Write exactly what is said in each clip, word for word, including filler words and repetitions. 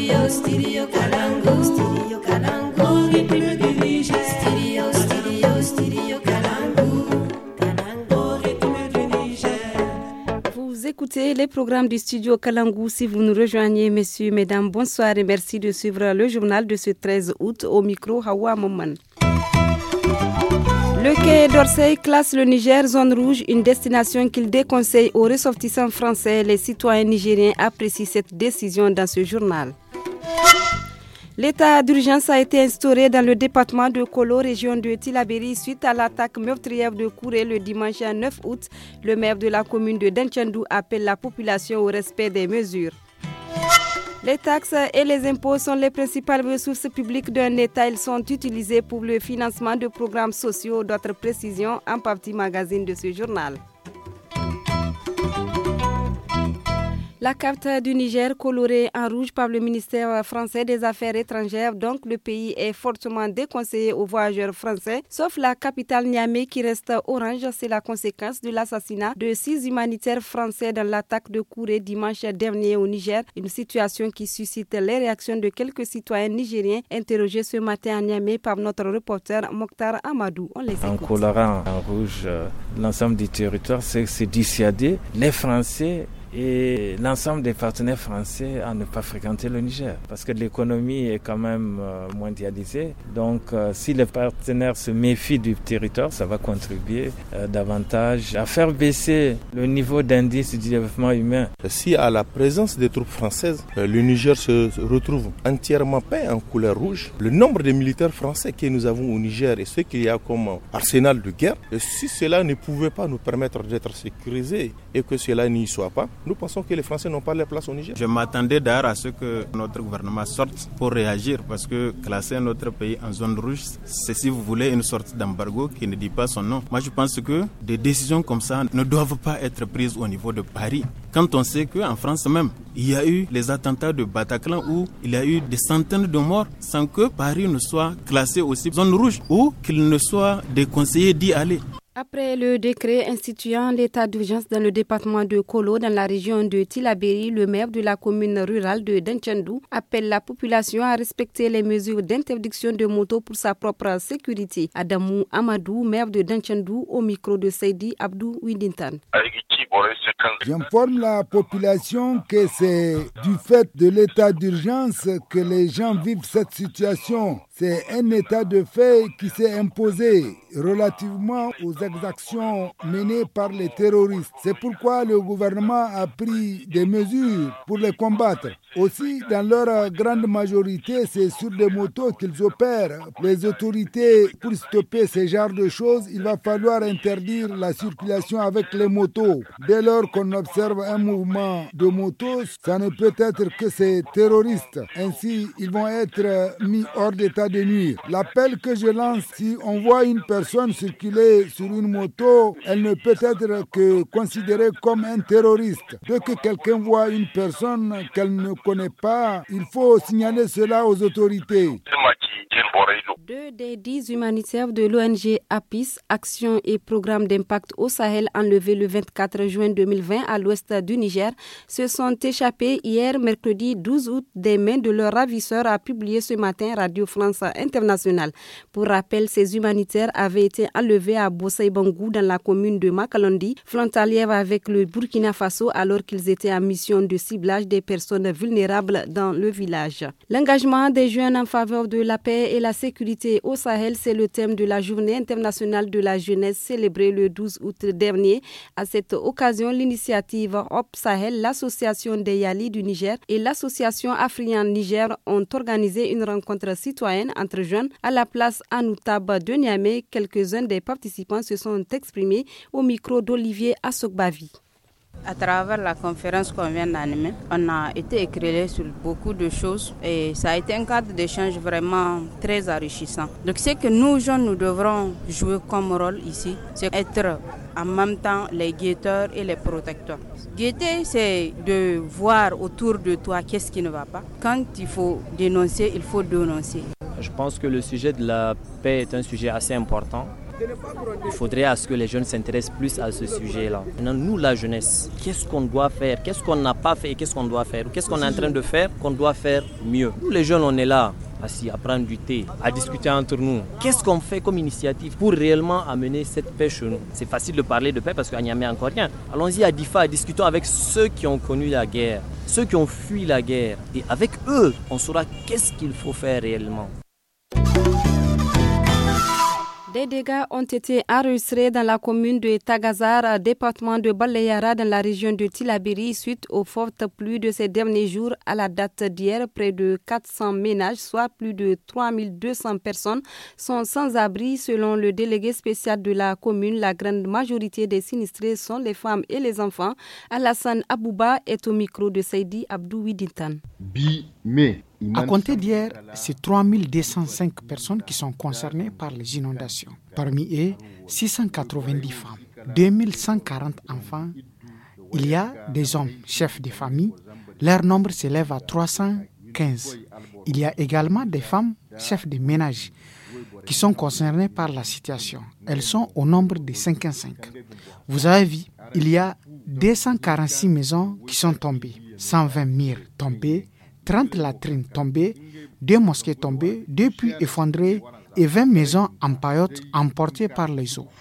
Stereo, stereo Kalangu, stereo Kalangu, rythme du Niger. Stereo, stereo, stereo Kalangu, Kalangu, rythme du Niger. Vous écoutez les programmes du studio Kalangu. Si vous nous rejoignez, messieurs, mesdames, bonsoir et merci de suivre le journal de ce treize août au micro Hawa Moman. Le Quai d'Orsay classe le Niger zone rouge, une destination qu'il déconseille aux ressortissants français. Les citoyens nigériens apprécient cette décision dans ce journal. L'état d'urgence a été instauré dans le département de Kolo, région de Tillabéri, suite à l'attaque meurtrière de Kouré le dimanche neuf août. Le maire de la commune de Dantchandou appelle la population au respect des mesures. Les taxes et les impôts sont les principales ressources publiques d'un État. Ils sont utilisés pour le financement de programmes sociaux. D'autres précisions en partie magazine de ce journal. La carte du Niger colorée en rouge par le ministère français des Affaires étrangères. Donc, le pays est fortement déconseillé aux voyageurs français, sauf la capitale Niamey qui reste orange. C'est la conséquence de l'assassinat de six humanitaires français dans l'attaque de Kouré dimanche dernier au Niger. Une situation qui suscite les réactions de quelques citoyens nigériens interrogés ce matin à Niamey par notre reporter Mokhtar Amadou. On les écoute. En colorant en rouge euh, l'ensemble du territoire, c'est, c'est dissuader les Français et l'ensemble des partenaires français à ne pas fréquenter le Niger. Parce que l'économie est quand même euh, mondialisée. Donc euh, si les partenaires se méfient du territoire, ça va contribuer euh, davantage à faire baisser le niveau d'indice du développement humain. Si à la présence des troupes françaises, euh, le Niger se retrouve entièrement peint en couleur rouge, le nombre de militaires français que nous avons au Niger et ce qu'il y a comme arsenal de guerre, si cela ne pouvait pas nous permettre d'être sécurisés et que cela n'y soit pas, nous pensons que les Français n'ont pas leur place au Niger. Je m'attendais d'ailleurs à ce que notre gouvernement sorte pour réagir parce que classer notre pays en zone rouge, c'est si vous voulez une sorte d'embargo qui ne dit pas son nom. Moi je pense que des décisions comme ça ne doivent pas être prises au niveau de Paris. Quand on sait qu'en France même, il y a eu les attentats de Bataclan où il y a eu des centaines de morts sans que Paris ne soit classé aussi zone rouge ou qu'il ne soit déconseillé d'y aller. Après le décret instituant l'état d'urgence dans le département de Kolo, dans la région de Tillabéri, le maire de la commune rurale de Dantchandou appelle la population à respecter les mesures d'interdiction de moto pour sa propre sécurité. Adamou Amadou, maire de Dantchandou, au micro de Seydi Abdou Widintan. J'informe la population que c'est du fait de l'état d'urgence que les gens vivent cette situation. C'est un état de fait qui s'est imposé relativement aux exactions menées par les terroristes. C'est pourquoi le gouvernement a pris des mesures pour les combattre. Aussi, dans leur grande majorité, c'est sur des motos qu'ils opèrent. Les autorités, pour stopper ce genre de choses, il va falloir interdire la circulation avec les motos. Dès lors qu'on observe un mouvement de motos, ça ne peut être que ces terroristes. Ainsi, ils vont être mis hors d'état de nuire. L'appel que je lance, si on voit une personne circuler sur une moto, elle ne peut être que considérée comme un terroriste. Dès que quelqu'un voit une personne qu'elle ne connaît pas, il faut signaler cela aux autorités. Deux des dix humanitaires de l'O N G APIS, Action et Programme d'impact au Sahel, enlevés le vingt-quatre juin deux mille vingt à l'ouest du Niger, se sont échappés hier, mercredi douze août, des mains de leurs ravisseurs, a publié ce matin Radio France Internationale. Pour rappel, ces humanitaires avaient été enlevés à Bossai-Bangou, dans la commune de Makalondi, frontalière avec le Burkina Faso, alors qu'ils étaient en mission de ciblage des personnes vulnérables dans le village. L'engagement des jeunes en faveur de la paix et la sécurité au Sahel, c'est le thème de la Journée internationale de la jeunesse célébrée le douze août dernier. À cette occasion, l'initiative Hop Sahel, l'association des Yali du Niger et l'association Afrian Niger ont organisé une rencontre citoyenne entre jeunes à la place Anoutab de Niamey. Quelques-uns des participants se sont exprimés au micro d'Olivier Assogbavi. À travers la conférence qu'on vient d'animer, on a été éclairé sur beaucoup de choses et ça a été un cadre d'échange vraiment très enrichissant. Donc ce que nous jeunes, nous devrons jouer comme rôle ici, c'est être en même temps les guetteurs et les protecteurs. Guetter, c'est de voir autour de toi qu'est-ce qui ne va pas. Quand il faut dénoncer, il faut dénoncer. Je pense que le sujet de la paix est un sujet assez important Il faudrait à ce que les jeunes s'intéressent plus à ce sujet-là. Maintenant, nous, la jeunesse, qu'est-ce qu'on doit faire? Qu'est-ce qu'on n'a pas fait et qu'est-ce qu'on doit faire? Qu'est-ce qu'on est en train de faire qu'on doit faire mieux? Nous, les jeunes, on est là, assis, à prendre du thé, à discuter entre nous. Qu'est-ce qu'on fait comme initiative pour réellement amener cette paix chez nous? C'est facile de parler de paix parce qu'à Niamey, encore rien. Allons-y à Difa, discutons avec ceux qui ont connu la guerre, ceux qui ont fui la guerre. Et avec eux, on saura qu'est-ce qu'il faut faire réellement. Des dégâts ont été enregistrés dans la commune de Tagazar, département de Balayara, dans la région de Tillabéri, suite aux fortes pluies de ces derniers jours. À la date d'hier, près de quatre cents ménages, soit plus de trois mille deux cents personnes, sont sans abri. Selon le délégué spécial de la commune, la grande majorité des sinistrés sont les femmes et les enfants. Alassane Abouba est au micro de Saidi Abdou Widintan. À compter d'hier, c'est trois mille deux cent cinq personnes qui sont concernées par les inondations. Parmi eux, six cent quatre-vingt-dix femmes, deux mille cent quarante enfants. Il y a des hommes chefs de famille. Leur nombre s'élève à trois cent quinze. Il y a également des femmes chefs de ménage qui sont concernées par la situation. Elles sont au nombre de cinquante-cinq. Vous avez vu, il y a deux cent quarante-six maisons qui sont tombées, cent vingt murs tombés, trente latrines tombées, deux mosquées tombées, deux puits effondrés et vingt maisons en paillotte emportées par les eaux.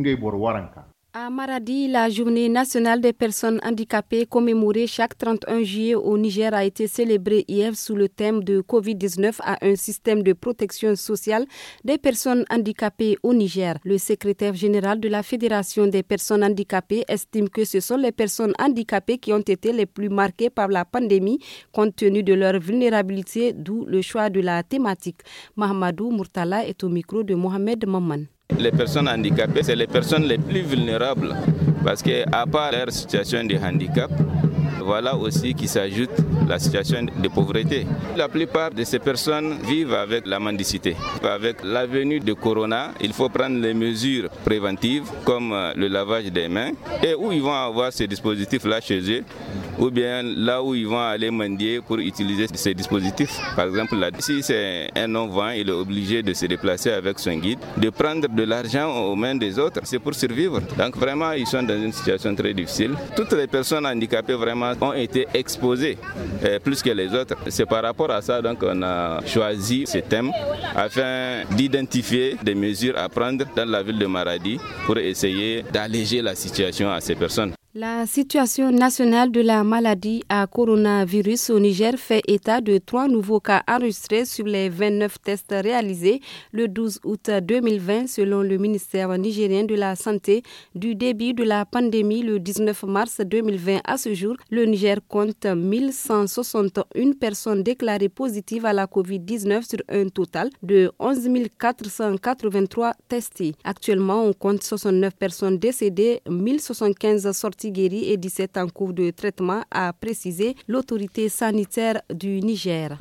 À Maradi, la journée nationale des personnes handicapées commémorée chaque trente et un juillet au Niger a été célébrée hier sous le thème de covid dix-neuf à un système de protection sociale des personnes handicapées au Niger. Le secrétaire général de la Fédération des personnes handicapées estime que ce sont les personnes handicapées qui ont été les plus marquées par la pandémie compte tenu de leur vulnérabilité, d'où le choix de la thématique. Mahamadou Murtala est au micro de Mohamed Maman. Les personnes handicapées, c'est les personnes les plus vulnérables parce qu'à part leur situation de handicap, voilà aussi qui s'ajoute la situation de pauvreté. La plupart de ces personnes vivent avec la mendicité. Avec la venue de Corona, il faut prendre les mesures préventives comme le lavage des mains et où ils vont avoir ces dispositifs-là chez eux ou bien là où ils vont aller mendier pour utiliser ces dispositifs. Par exemple, là, si c'est un non-voyant, il est obligé de se déplacer avec son guide, de prendre de l'argent aux mains des autres. C'est pour survivre. Donc vraiment, ils sont dans une situation très difficile. Toutes les personnes handicapées vraiment ont été exposées euh, plus que les autres. C'est par rapport à ça donc on a choisi ce thème afin d'identifier des mesures à prendre dans la ville de Maradi pour essayer d'alléger la situation à ces personnes. La situation nationale de la maladie à coronavirus au Niger fait état de trois nouveaux cas enregistrés sur les vingt-neuf tests réalisés le douze août deux mille vingt selon le ministère nigérien de la Santé. Du début de la pandémie le dix-neuf mars deux mille vingt à ce jour, le Niger compte mille cent soixante et une personnes déclarées positives à la covid dix-neuf sur un total de onze mille quatre cent quatre-vingt-trois testés. Actuellement, on compte soixante-neuf personnes décédées, mille soixante-quinze sorties guéris et dix-sept en cours de traitement, a précisé l'autorité sanitaire du Niger.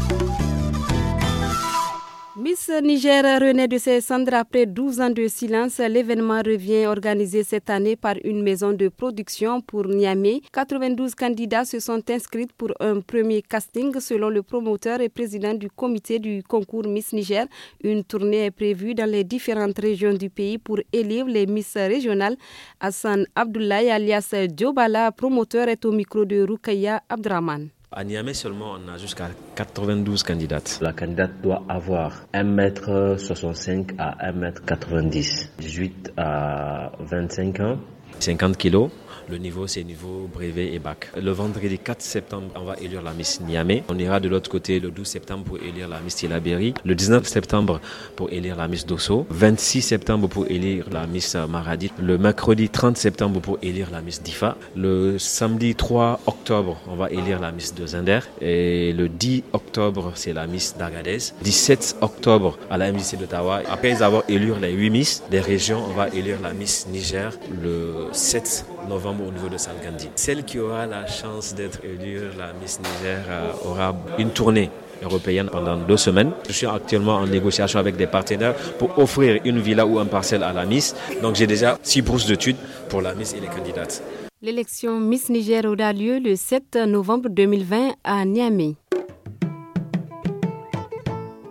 Miss Niger renaît de ses cendres après douze ans de silence. L'événement revient organisé cette année par une maison de production pour Niamey. quatre-vingt-douze candidats se sont inscrits pour un premier casting selon le promoteur et président du comité du concours Miss Niger. Une tournée est prévue dans les différentes régions du pays pour élire les Miss régionales. Hassan Abdoulaye alias Djobala, promoteur, est au micro de Rukaya Abdraman. À Niamey seulement, on a jusqu'à quatre-vingt-douze candidates. La candidate doit avoir un mètre soixante-cinq à un mètre quatre-vingt-dix, dix-huit à vingt-cinq ans. cinquante kilos. Le niveau, c'est niveau brevet et bac. Le vendredi quatre septembre, on va élire la Miss Niamey. On ira de l'autre côté le douze septembre pour élire la Miss Tillabéri. Le dix-neuf septembre pour élire la Miss Dosso. vingt-six septembre pour élire la Miss Maradi. Le mercredi trente septembre pour élire la Miss Difa. Le samedi trois octobre, on va élire la Miss de Zender. Et le dix octobre, c'est la Miss d'Agadez. dix-sept octobre, à la M J C d'Ottawa. Après avoir élu les huit Miss des régions, on va élire la Miss Niger le sept novembre au niveau de Salgandi. Celle qui aura la chance d'être élue la Miss Niger euh, aura une tournée européenne pendant deux semaines. Je suis actuellement en négociation avec des partenaires pour offrir une villa ou un parcelle à la Miss. Donc j'ai déjà six bourses d'études pour la Miss et les candidates. L'élection Miss Niger aura lieu le sept novembre deux mille vingt à Niamey.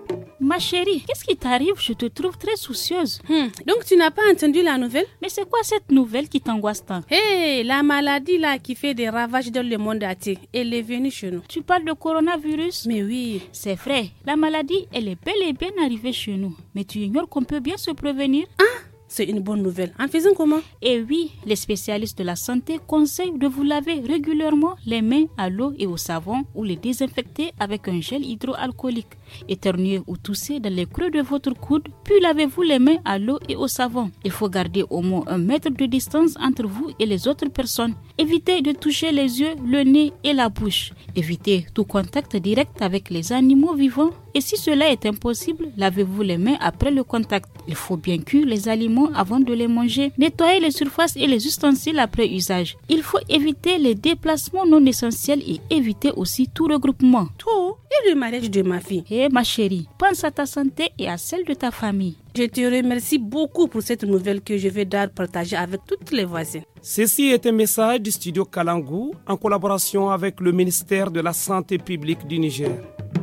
Ma chérie, qu'est-ce qui t'arrive? Je te trouve très soucieuse. Hmm. Donc tu n'as pas entendu la nouvelle? Mais c'est quoi cette nouvelle qui t'angoisse tant? Hé, hey, la maladie là qui fait des ravages dans le monde entier, elle est venue chez nous. Tu parles de coronavirus? Mais oui. C'est vrai, la maladie, elle est bel et bien arrivée chez nous. Mais tu ignores qu'on peut bien se prévenir? Ah, c'est une bonne nouvelle. En faisant comment? Et oui, les spécialistes de la santé conseillent de vous laver régulièrement les mains à l'eau et au savon ou les désinfecter avec un gel hydroalcoolique. Éternuez ou toussez dans les creux de votre coude, puis lavez-vous les mains à l'eau et au savon. Il faut garder au moins un mètre de distance entre vous et les autres personnes. Évitez de toucher les yeux, le nez et la bouche. Évitez tout contact direct avec les animaux vivants. Et si cela est impossible, lavez-vous les mains après le contact. Il faut bien cuire les aliments avant de les manger. Nettoyez les surfaces et les ustensiles après usage. Il faut éviter les déplacements non essentiels et éviter aussi tout regroupement. Tout? Et le mariage de ma fille? Eh ma chérie, pense à ta santé et à celle de ta famille. Je te remercie beaucoup pour cette nouvelle que je vais d'ailleurs partager avec toutes les voisines. Ceci est un message du studio Kalangu en collaboration avec le ministère de la Santé publique du Niger.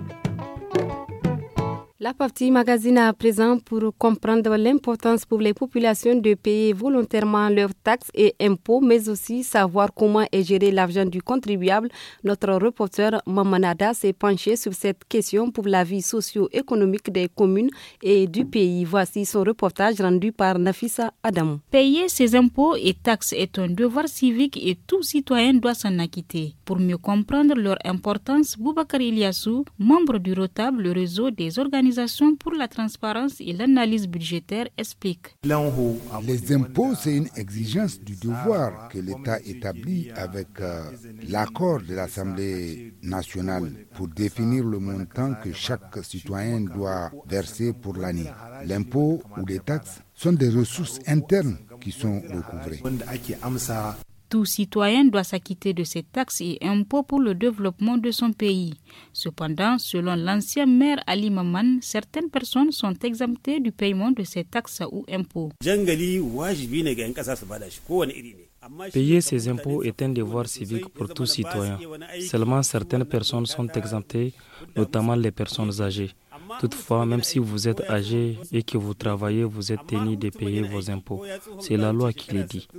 La partie magazine à présent pour comprendre l'importance pour les populations de payer volontairement leurs taxes et impôts, mais aussi savoir comment est géré l'argent du contribuable. Notre reporter Mamanada s'est penché sur cette question pour la vie socio-économique des communes et du pays. Voici son reportage rendu par Nafissa Adamou. Payer ses impôts et taxes est un devoir civique et tout citoyen doit s'en acquitter. Pour mieux comprendre leur importance, Boubacar Iliassou, membre du ROTAB, le réseau des organisations pour la transparence et l'analyse budgétaire, explique. Les impôts, c'est une exigence du devoir que l'État établit avec euh, l'accord de l'Assemblée nationale pour définir le montant que chaque citoyen doit verser pour l'année. L'impôt ou les taxes sont des ressources internes qui sont recouvrées. Tout citoyen doit s'acquitter de ses taxes et impôts pour le développement de son pays. Cependant, selon l'ancien maire Ali Maman, certaines personnes sont exemptées du paiement de ces taxes ou impôts. Payer ses impôts est un devoir civique pour tout citoyen. Seulement certaines personnes sont exemptées, notamment les personnes âgées. Toutefois, même si vous êtes âgé et que vous travaillez, vous êtes tenu de payer vos impôts. C'est la loi qui le dit.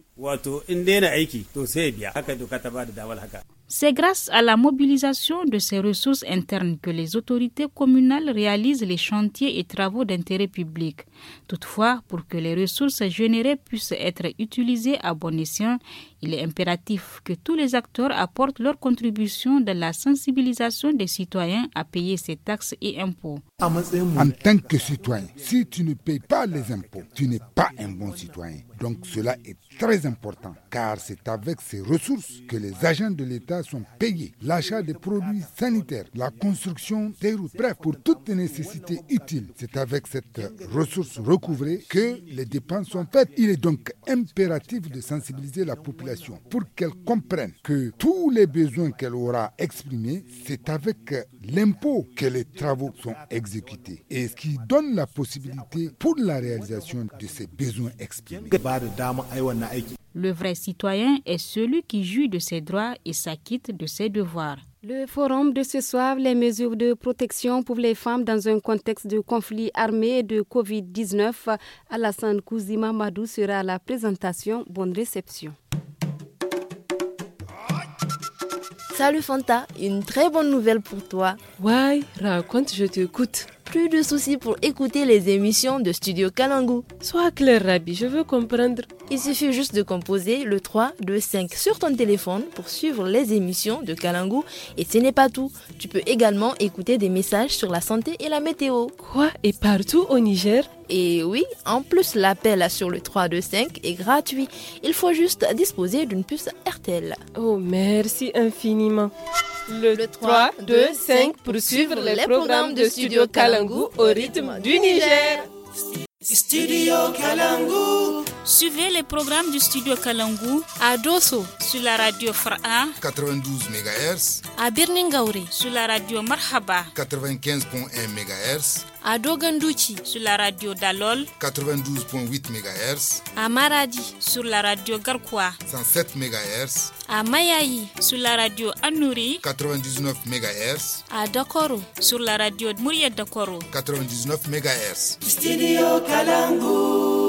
C'est grâce à la mobilisation de ces ressources internes que les autorités communales réalisent les chantiers et travaux d'intérêt public. Toutefois, pour que les ressources générées puissent être utilisées à bon escient, il est impératif que tous les acteurs apportent leur contribution dans la sensibilisation des citoyens à payer ces taxes et impôts. En tant que citoyen, si tu ne payes pas les impôts, tu n'es pas un bon citoyen. Donc cela est très important, car c'est avec ces ressources que les agents de l'État sont payés. L'achat des produits sanitaires, la construction des routes, bref, pour toutes les nécessités utiles. C'est avec cette ressource recouvrée que les dépenses sont faites. Il est donc impératif de sensibiliser la population pour qu'elle comprenne que tous les besoins qu'elle aura exprimés, c'est avec l'impôt que les travaux sont exécutés. Et ce qui donne la possibilité pour la réalisation de ces besoins exprimés. Le vrai citoyen est celui qui jouit de ses droits et s'acquitte de ses devoirs. Le forum de ce soir, les mesures de protection pour les femmes dans un contexte de conflit armé et de covid dix-neuf. Alassane Kouzima Madou sera à la présentation. Bonne réception. Salut Fanta, une très bonne nouvelle pour toi. Ouais, raconte, je t'écoute. Plus de soucis pour écouter les émissions de Studio Kalangu. Sois clair, Rabi, je veux comprendre. Il suffit juste de composer le trois deux cinq sur ton téléphone pour suivre les émissions de Kalangu. Et ce n'est pas tout. Tu peux également écouter des messages sur la santé et la météo. Quoi? Et partout au Niger? Et oui, en plus, l'appel sur le trois deux cinq est gratuit. Il faut juste disposer d'une puce R T L. Oh, merci infiniment. Le, le trois deux cinq pour suivre les programmes de Studio Kalangu au rythme du Niger. Studio Kalangu. Suivez les programmes du studio Kalangu à Dosso sur la radio Fara quatre-vingt-douze mégahertz, à Birningaure sur la radio Marhaba quatre-vingt-quinze virgule un mégahertz, à Dogandouchi sur la radio Dalol quatre-vingt-douze virgule huit mégahertz, à Maradi sur la radio Garkwa cent sept mégahertz, à Mayaï sur la radio Anouri quatre-vingt-dix-neuf mégahertz, à Dakoro sur la radio Mouria Dakoro quatre-vingt-dix-neuf mégahertz. Studio Kalangu.